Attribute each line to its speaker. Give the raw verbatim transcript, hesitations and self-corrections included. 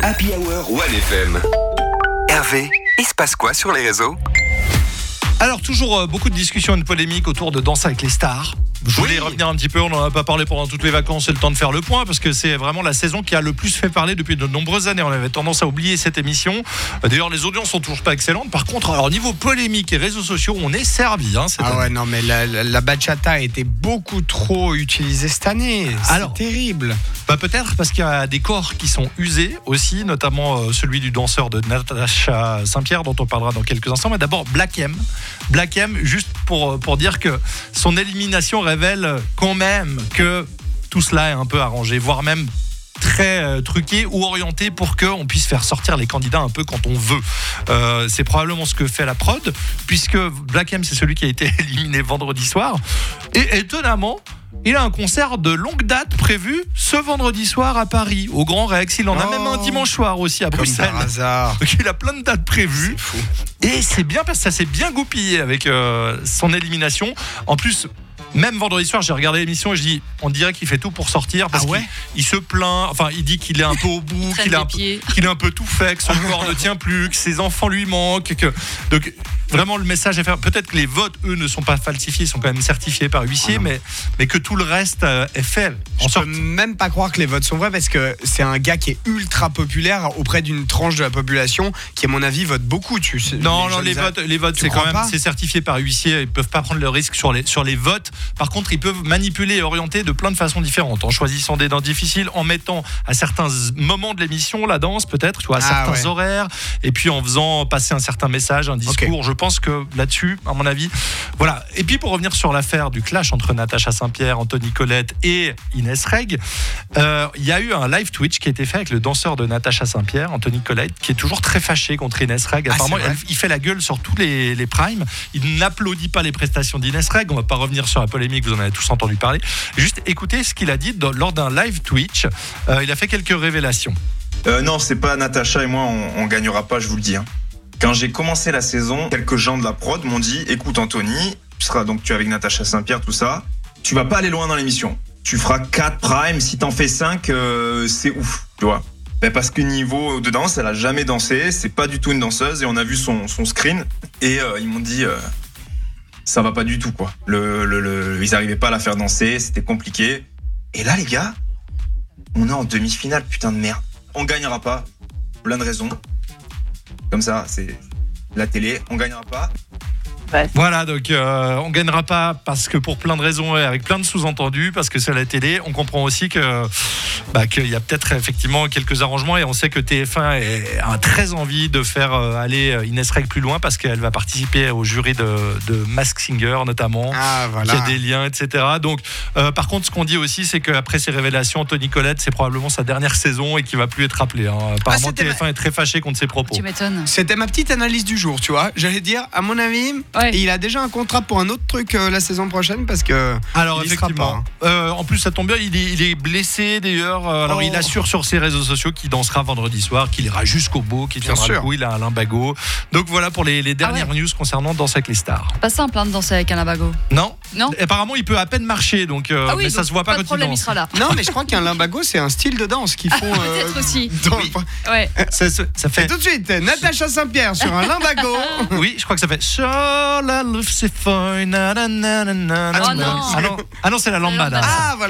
Speaker 1: Happy Hour One F M. Hervé, il se passe quoi sur les réseaux ?
Speaker 2: Alors toujours euh, beaucoup de discussions et de polémiques autour de Danse avec les stars. Je voulais
Speaker 3: Oui.
Speaker 2: revenir un petit peu, on n'en a pas parlé pendant toutes les vacances, c'est le temps de faire le point parce que c'est vraiment la saison qui a le plus fait parler depuis de nombreuses années. On avait tendance à oublier cette émission. D'ailleurs les audiences sont toujours pas excellentes. Par contre, alors niveau polémique et réseaux sociaux, on est servi. Hein, cette
Speaker 3: Ah
Speaker 2: année.
Speaker 3: ouais, non, mais la, la, la bachata a été beaucoup trop utilisée cette année. C'est
Speaker 2: Alors,
Speaker 3: terrible.
Speaker 2: Bah peut-être parce qu'il y a des corps qui sont usés aussi, notamment euh, celui du danseur de Natacha Saint-Pierre dont on parlera dans quelques instants. Mais d'abord Black M. Black M, juste pour, pour dire que son élimination révèle quand même que tout cela est un peu arrangé, voire même très euh, truqué ou orienté pour qu'on puisse faire sortir les candidats un peu quand on veut. Euh, c'est probablement ce que fait la prod, puisque Black M, c'est celui qui a été éliminé vendredi soir. Et étonnamment, il a un concert de longue date prévu ce vendredi soir à Paris, au Grand Rex. Il en a
Speaker 3: Oh.
Speaker 2: même un dimanche soir aussi à
Speaker 3: Comme
Speaker 2: Bruxelles.
Speaker 3: par hasard.
Speaker 2: Donc il a plein de dates prévues.
Speaker 3: C'est fou.
Speaker 2: Et c'est bien parce que ça s'est bien goupillé avec euh, son élimination. En plus, même vendredi soir, j'ai regardé l'émission et je dis, on dirait qu'il fait tout pour sortir parce
Speaker 3: Ah ouais
Speaker 2: qu'il il se plaint. Enfin, il dit qu'il est un peu au bout,
Speaker 4: traîne
Speaker 2: qu'il a,
Speaker 4: les
Speaker 2: un peu,
Speaker 4: pieds.
Speaker 2: qu'il est un peu tout fait, que son corps ne tient plus, que ses enfants lui manquent. Que... Donc, vraiment, le message est fait. Peut-être que les votes, eux, ne sont pas falsifiés, ils sont quand même certifiés par huissier,
Speaker 3: Ah non.
Speaker 2: mais, mais que tout le reste euh, est fait. En
Speaker 3: Je
Speaker 2: sorte.
Speaker 3: peux même pas croire que les votes sont vrais parce que c'est un gars qui est ultra populaire auprès d'une tranche de la population qui, à mon avis, vote beaucoup. Tu sais,
Speaker 2: Non, non,
Speaker 3: jeunes
Speaker 2: les
Speaker 3: a-
Speaker 2: votes, les votes,
Speaker 3: Tu
Speaker 2: c'est
Speaker 3: crois
Speaker 2: quand même,
Speaker 3: pas
Speaker 2: c'est certifié par huissier. Ils peuvent pas prendre le risque sur les sur les votes. Par contre, ils peuvent manipuler et orienter de plein de façons différentes, en choisissant des danses difficiles, en mettant à certains moments de l'émission la danse, peut-être, tu vois, à
Speaker 3: Ah,
Speaker 2: certains
Speaker 3: ouais.
Speaker 2: horaires, et puis en faisant passer un certain message, un discours. Je pense que là-dessus, à mon avis, voilà. Et puis pour revenir sur l'affaire du clash entre Natacha Saint-Pierre, Anthony Colette et Inès Reg, euh, il y a eu un live Twitch qui a été fait avec le danseur de Natacha Saint-Pierre, Anthony Colette, qui est toujours très fâché contre Inès Reg.
Speaker 3: Ah,
Speaker 2: Apparemment,
Speaker 3: c'est vrai.
Speaker 2: elle- il fait la gueule sur tous les, les primes. Il n'applaudit pas les prestations d'Inès Reg. On va pas revenir sur la polémique, vous en avez tous entendu parler. Juste écoutez ce qu'il a dit dans- lors d'un live Twitch. Euh, il a fait quelques révélations.
Speaker 5: Euh, non, c'est pas Natacha et moi, on, on gagnera pas, je vous le dis. hein. Quand j'ai commencé la saison, quelques gens de la prod m'ont dit, écoute Anthony, tu seras donc tu es avec Natacha Saint-Pierre, tout ça, tu vas pas aller loin dans l'émission. Tu feras quatre primes, si t'en fais cinq, euh, c'est ouf, tu vois. Ben parce que niveau de danse, elle a jamais dansé, c'est pas du tout une danseuse, et on a vu son, son screen, et euh, ils m'ont dit, euh, ça va pas du tout, quoi. Le, le, le, ils arrivaient pas à la faire danser, c'était compliqué. Et là, les gars, on est en demi-finale, putain de merde. On gagnera pas, plein de raisons. Comme ça, c'est la télé, on gagnera pas.
Speaker 2: Voilà, donc euh, on gagnera pas parce que pour plein de raisons et avec plein de sous-entendus, parce que c'est la télé. On comprend aussi que bah, qu'il y a peut-être effectivement quelques arrangements et on sait que T F un est- a très envie de faire euh, aller Inès Reg plus loin parce qu'elle va participer au jury de, de Mask Singer notamment.
Speaker 3: Ah,
Speaker 2: Qui
Speaker 3: voilà.
Speaker 2: a des liens, et cetera. Donc, euh, par contre, ce qu'on dit aussi, c'est qu'après ces révélations, Tony Colette, c'est probablement sa dernière saison et qu'il va plus être appelé. Hein. Apparemment,
Speaker 3: c'était
Speaker 2: T F un est très fâché contre ses propos.
Speaker 4: Tu m'étonnes.
Speaker 3: C'était ma petite analyse du jour, tu vois. J'allais dire, à mon avis,
Speaker 4: Ouais.
Speaker 3: il a déjà un contrat pour un autre truc euh, la saison prochaine parce que.
Speaker 2: Alors
Speaker 3: il y sera
Speaker 2: effectivement,
Speaker 3: pas, hein.
Speaker 2: euh, en plus ça tombe bien, il est, il est blessé d'ailleurs. Euh, Alors
Speaker 3: Oh.
Speaker 2: il assure sur ses réseaux sociaux qu'il dansera vendredi soir, qu'il ira jusqu'au bout, qu'il
Speaker 3: Bien
Speaker 2: tiendra le
Speaker 3: sûr.
Speaker 2: coup. Il a un limbago. Donc voilà pour les, les dernières
Speaker 4: Ah ouais.
Speaker 2: news concernant Danse avec les stars.
Speaker 4: Pas simple hein, de danser avec un limbago.
Speaker 2: Non,
Speaker 4: Non
Speaker 2: apparemment il peut à peine marcher, donc euh,
Speaker 4: Ah oui,
Speaker 2: mais ça
Speaker 4: donc
Speaker 2: se voit pas,
Speaker 4: pas de
Speaker 2: quand
Speaker 4: problème,
Speaker 2: il
Speaker 4: il
Speaker 2: danse.
Speaker 4: sera là.
Speaker 3: Non, mais je crois qu'un limbago, c'est un style de danse qu'ils font. euh,
Speaker 4: Peut-être aussi.
Speaker 3: dans-
Speaker 2: Oui.
Speaker 4: Ouais.
Speaker 2: Ça, ça- ça
Speaker 3: Et
Speaker 2: fait.
Speaker 3: tout de suite, Natacha Saint-Pierre sur un limbago.
Speaker 2: Oui, je crois que ça fait. Sur la Lucifer, na, na, na, na, na,
Speaker 3: Ah,
Speaker 4: non.
Speaker 2: Ah non, ah non, c'est la lambada.
Speaker 4: lambada.
Speaker 3: Ah, voilà.